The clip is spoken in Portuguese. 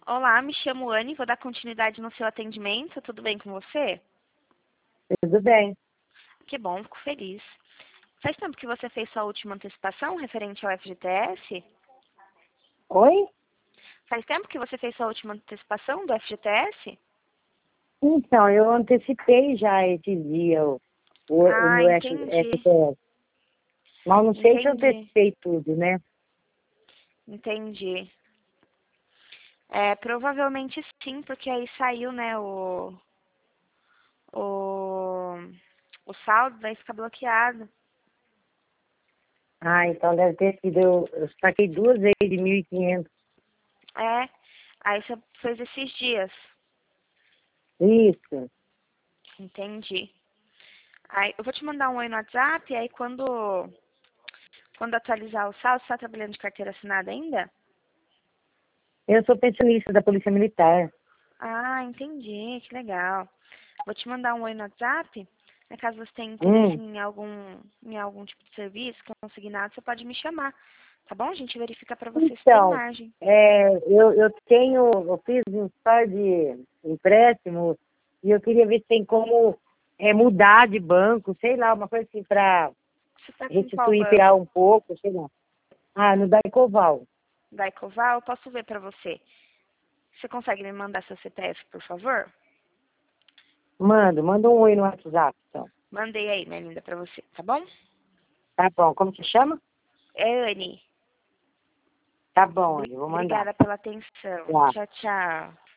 Olá, me chamo Anne, vou dar continuidade no seu atendimento. Tudo bem com você? Tudo bem. Que bom, fico feliz. Faz tempo que você fez sua última antecipação referente ao FGTS? Oi? Faz tempo que você fez sua última antecipação do FGTS? Então, eu antecipei já esse dia o Ah, meu entendi. FPS. Mas não sei se eu Entendi. antecipei tudo, né? Entendi. Provavelmente sim, porque aí saiu, né, o, o saldo, vai ficar bloqueado. Ah, então deve ter sido. Eu saquei 2 vezes de 1.500. É, aí você fez esses dias. Isso. Entendi. Aí eu vou te mandar um oi no WhatsApp, aí quando atualizar o saldo, você está trabalhando de carteira assinada ainda? Eu sou pensionista da Polícia Militar. Ah, entendi, que legal. Vou te mandar um oi no WhatsApp. Caso você tenha interesse Hum. em algum tipo de serviço, consignado, você pode me chamar. Tá bom? A gente verifica para você se tem Então, margem. eu fiz um par de empréstimos e eu queria ver se tem como mudar de banco, sei lá, uma coisa assim para Você está com qual restituir, pegar banco? um pouco, sei lá. Ah, no Daicoval. Da Ecoval? Eu posso ver para você. Você consegue me mandar seu CPF, por favor? Manda um oi no WhatsApp, então. Mandei aí, minha linda, para você, tá bom? Tá bom, como se chama? É, Anne. Tá bom, eu vou mandar. Obrigada pela atenção. Tá. Tchau, tchau.